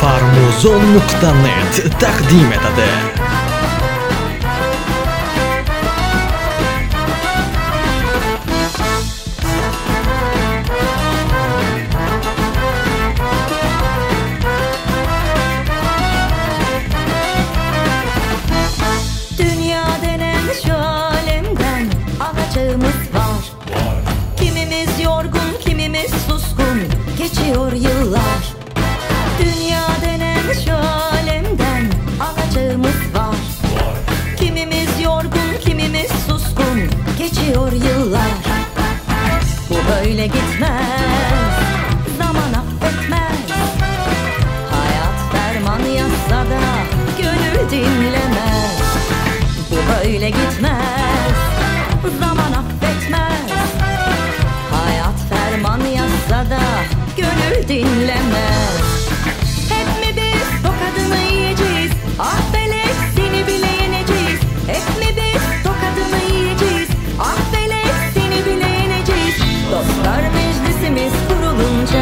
Farmuzon.net taqdim etadi. Dünya denen şu alemden alacağımız var. Kimimiz yorgun, kimimiz suskun, geçiyor yıllar. Dünya denen şu alemden alacağımız var. Kimimiz yorgun, kimimiz suskun, geçiyor yıllar. Bu böyle gitmez, zaman affetmez. Hayat ferman yazsa da gönül dinlemez. Bu böyle gitmez, zaman affetmez. Hayat ferman yazsa da gönül dinlemez. Hep mi biz tokadını yiyeceğiz? Ah felek, seni bile yeneceğiz. Hep mi biz tokadını yiyeceğiz? Ah felek, seni bile yeneceğiz. Dostlar meclisimiz kurulunca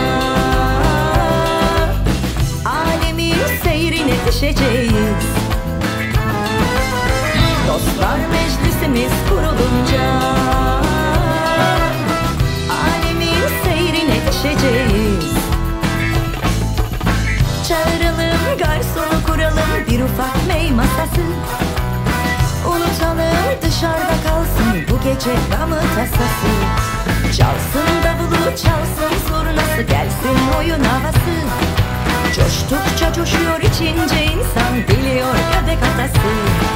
alemin seyrine düşeceğiz. Dostlar meclisimiz kurulunca alemin seyrine düşeceğiz. Çağıralım garsonu, kuralım bir ufak mey masası. Unutalım dışarıda kalsın bu gece gamı tasası. Çalsın davulu, çalsın zurnası, gelsin oyun havası. Coştukça coşuyor içince insan, biliyor kadeh atası.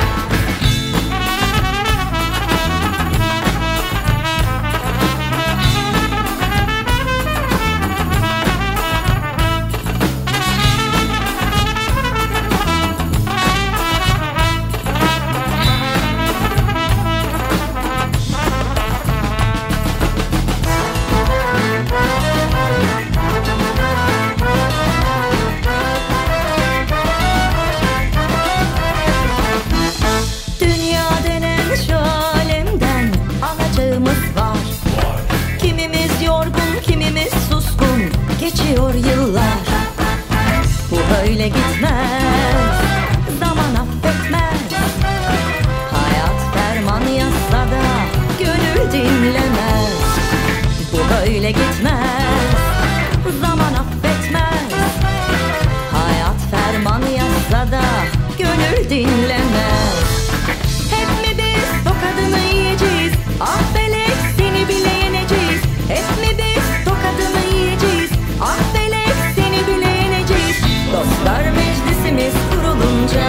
Geçiyor yıllar, bu böyle gitmez, zaman affetmez. Hayat ferman yazsa da gönül dinlemez. Bu böyle gitmez, zaman affetmez. Hayat ferman yazsa da gönül dinlemez. Hep mi biz tokadını yiyeceğiz? Ah felek, seni bile yeneceğiz. Hep mi biz tokadını yiyeceğiz? Ah felek, seni bile yeneceğiz. Dostlar meclisimiz kurulunca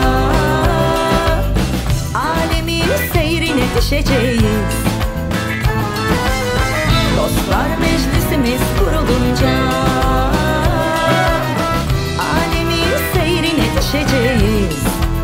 alemin seyrine düşeceğiz. Dostlar meclisimiz kurulunca alemin seyrine düşeceğiz.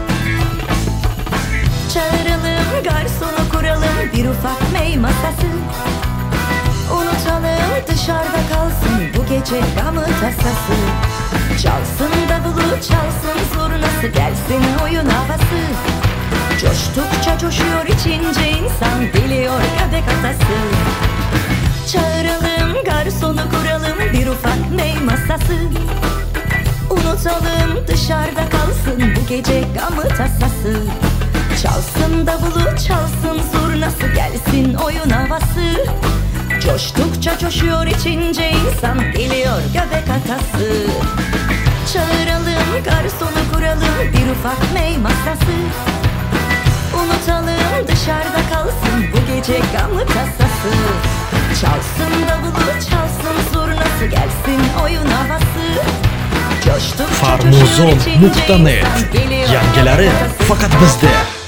Çağıralım garsonu, kuralım bir ufak mey masası. Unutalım dışarıda kalsın bu gece gamı tasası. Çalsın davulu, çalsın zurnası, gelsin oyun havası. Coştukça coşuyor içince insan, biliyor kadeh atası. Çağıralım garsonu, kuralım bir ufak mey masası. Unutalım dışarıda kalsın bu gece gamı tasası. Çalsın davulu, çalsın zurnası, gelsin oyun havası. Coştukça coşuyor içince insan, biliyor göbek atası. Çağıralım garsonu, kuralım bir ufak mey masası. Unutalım dışarıda kalsın bu gece gamı tasası. Çalsın davulu, çalsın zurnası, gelsin oyun havası. Coştukça coşuyor içince insan, Farmuzon.net biliyor yangilari faqat bizda.